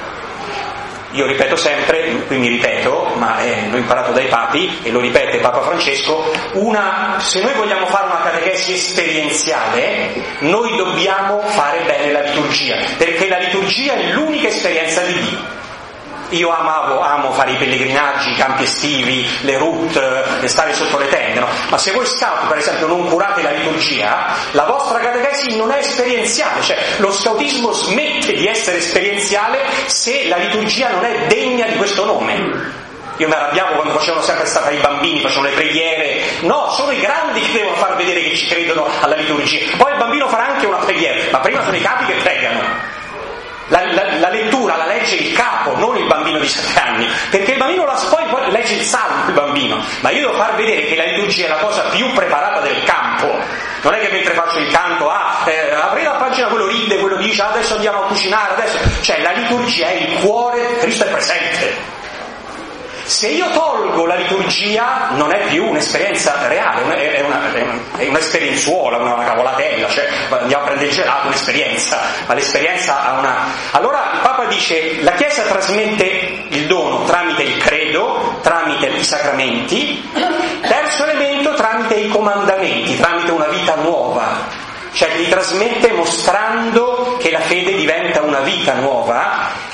Speaker 1: Io ripeto sempre, qui mi ripeto, ma l'ho imparato dai papi e lo ripete Papa Francesco, se noi vogliamo fare una catechesi esperienziale, noi dobbiamo fare bene la liturgia, perché la liturgia è l'unica esperienza di Dio. Io amo fare i pellegrinaggi, i campi estivi, le route, stare sotto le tende, no? Ma se voi scout, per esempio, non curate la liturgia, la vostra catechesi non è esperienziale, cioè lo scoutismo smette di essere esperienziale se la liturgia non è degna di questo nome. Io mi arrabbiavo quando facevano sempre stare i bambini, facevano le preghiere. No, sono i grandi che devono far vedere che ci credono alla liturgia. Poi il bambino farà anche una preghiera, ma prima sono i capi che pregano. La lettura la legge il capo, non il bambino di 7 anni, perché il bambino poi legge il salmo, il bambino, ma io devo far vedere che la liturgia è la cosa più preparata del campo. Non è che mentre faccio il canto apri la pagina, quello ride, quello dice adesso andiamo a cucinare, adesso, cioè la liturgia è il cuore, Cristo è presente. Se io tolgo la liturgia non è più un'esperienza reale, è un'esperienzuola, una cavolatella, cioè andiamo a prendere il gelato, un'esperienza, ma l'esperienza ha una... Allora il Papa dice: la Chiesa trasmette il dono tramite il credo, tramite i sacramenti, terzo elemento tramite i comandamenti, tramite una vita nuova. Cioè li trasmette mostrando che la fede diventa una vita nuova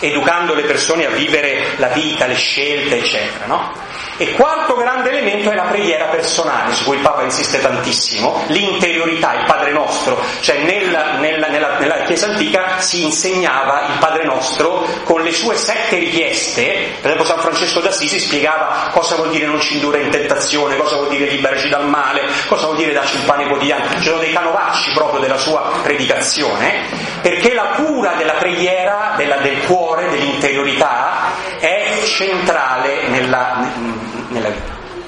Speaker 1: educando le persone a vivere la vita, le scelte, eccetera, no? E quarto grande elemento è la preghiera personale, su cui il Papa insiste tantissimo, l'interiorità, il Padre Nostro, cioè nella Chiesa antica si insegnava il Padre Nostro con le sue 7 richieste. Per esempio San Francesco d'Assisi spiegava cosa vuol dire non ci indurre in tentazione, cosa vuol dire liberaci dal male, cosa vuol dire darci il pane quotidiano. Ci sono dei canovacci proprio della sua predicazione, perché la cura della preghiera, del cuore, dell'interiorità è centrale nella vita.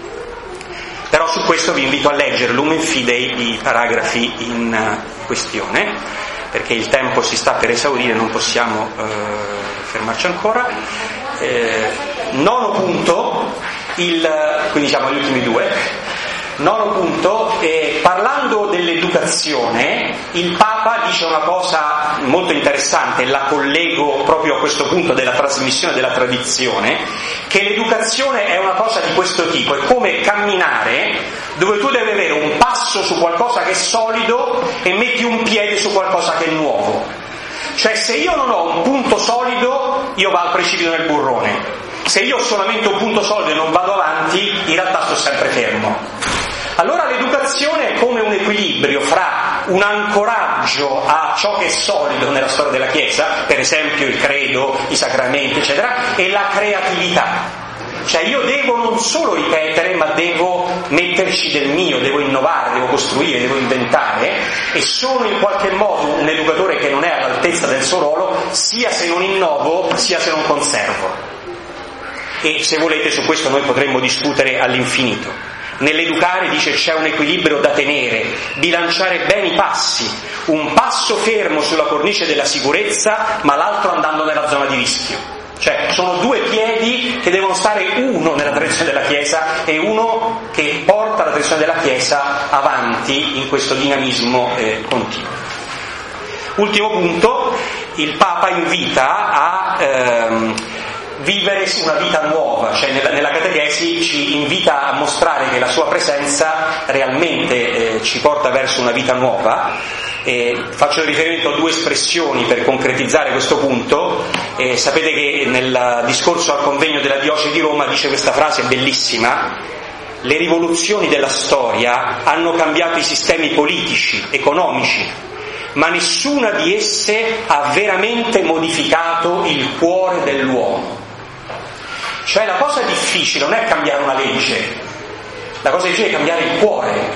Speaker 1: Però su questo vi invito a leggere Lumen Fidei, i paragrafi in questione, perché il tempo si sta per esaurire, non possiamo fermarci ancora. Nono punto, quindi diciamo gli ultimi due. Nono punto, parlando dell'educazione, il Papa dice una cosa molto interessante, la collego proprio a questo punto della trasmissione della tradizione, che l'educazione è una cosa di questo tipo, è come camminare dove tu devi avere un passo su qualcosa che è solido e metti un piede su qualcosa che è nuovo. Cioè se io non ho un punto solido, io vado al precipito nel burrone. Se io ho solamente un punto solido e non vado avanti, in realtà sto sempre fermo. Allora l'educazione è come un equilibrio fra un ancoraggio a ciò che è solido nella storia della Chiesa, per esempio il credo, i sacramenti, eccetera, e la creatività. Cioè io devo non solo ripetere, ma devo metterci del mio, devo innovare, devo costruire, devo inventare, e sono in qualche modo un educatore che non è all'altezza del suo ruolo, sia se non innovo, sia se non conservo. E se volete su questo noi potremmo discutere all'infinito. Nell'educare, dice, c'è un equilibrio da tenere, bilanciare bene i passi, un passo fermo sulla cornice della sicurezza, ma l'altro andando nella zona di rischio. Cioè sono due piedi che devono stare, uno nella direzione della Chiesa e uno che porta la direzione della Chiesa avanti in questo dinamismo continuo. Ultimo punto, il Papa invita a vivere una vita nuova, cioè nella catechesi ci invita a mostrare che la sua presenza realmente ci porta verso una vita nuova. Faccio riferimento a due espressioni per concretizzare questo punto. Sapete che nel discorso al convegno della Diocesi di Roma dice questa frase bellissima: le rivoluzioni della storia hanno cambiato i sistemi politici, economici, ma nessuna di esse ha veramente modificato il cuore dell'uomo. Cioè la cosa difficile non è cambiare una legge, la cosa difficile è cambiare il cuore,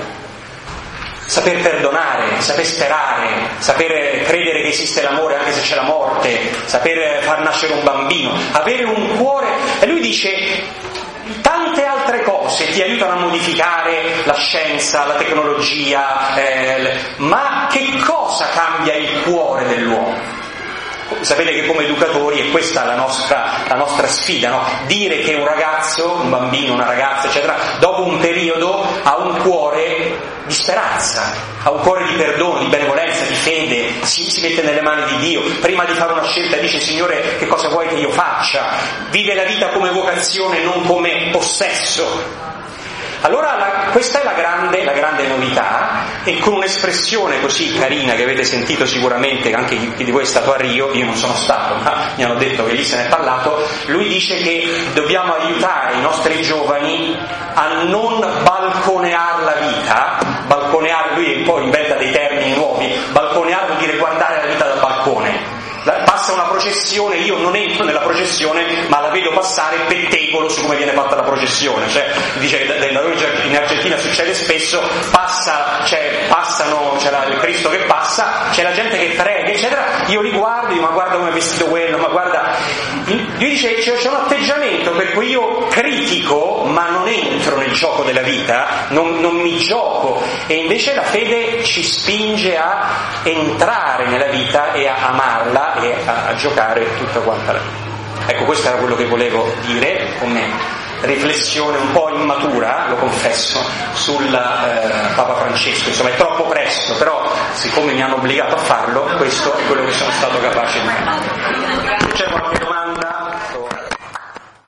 Speaker 1: saper perdonare, saper sperare, saper credere che esiste l'amore anche se c'è la morte, saper far nascere un bambino, avere un cuore. E lui dice tante altre cose ti aiutano a modificare la scienza, la tecnologia, ma che cosa cambia il cuore dell'uomo? Sapete che come educatori è questa la nostra sfida, no? Dire che un ragazzo, un bambino, una ragazza, eccetera, dopo un periodo ha un cuore di speranza, ha un cuore di perdono, di benevolenza, di fede, si mette nelle mani di Dio, prima di fare una scelta dice: Signore, che cosa vuoi che io faccia? Vive la vita come vocazione, non come possesso. Allora questa è la grande novità, e con un'espressione così carina che avete sentito sicuramente, anche chi di voi è stato a Rio, io non sono stato, ma mi hanno detto che lì se ne è parlato. Lui dice che dobbiamo aiutare i nostri giovani a non balconeare la vita. Balconeare, lui un po' inventa dei termini nuovi. Balconeare vuol dire guardare la vita dal balcone. Passa una processione, io non entro nella processione, ma la vedo passare e pettegolo su come viene fatta la processione. Cioè, dice che in Argentina succede spesso, c'è il Cristo che passa, c'è la gente che prega, eccetera, io li guardo, ma guarda come è vestito quello, ma guarda. Lui dice c'è un atteggiamento per cui io critico, ma non entro nel gioco della vita, non mi gioco, e invece la fede ci spinge a entrare nella vita e a amarla e a giocare tutta quanta la vita. Ecco, questo era quello che volevo dire come riflessione un po' immatura, lo confesso, sul Papa Francesco. Insomma, è troppo presto, però siccome mi hanno obbligato a farlo, questo è quello che sono stato capace di fare. C'è qualche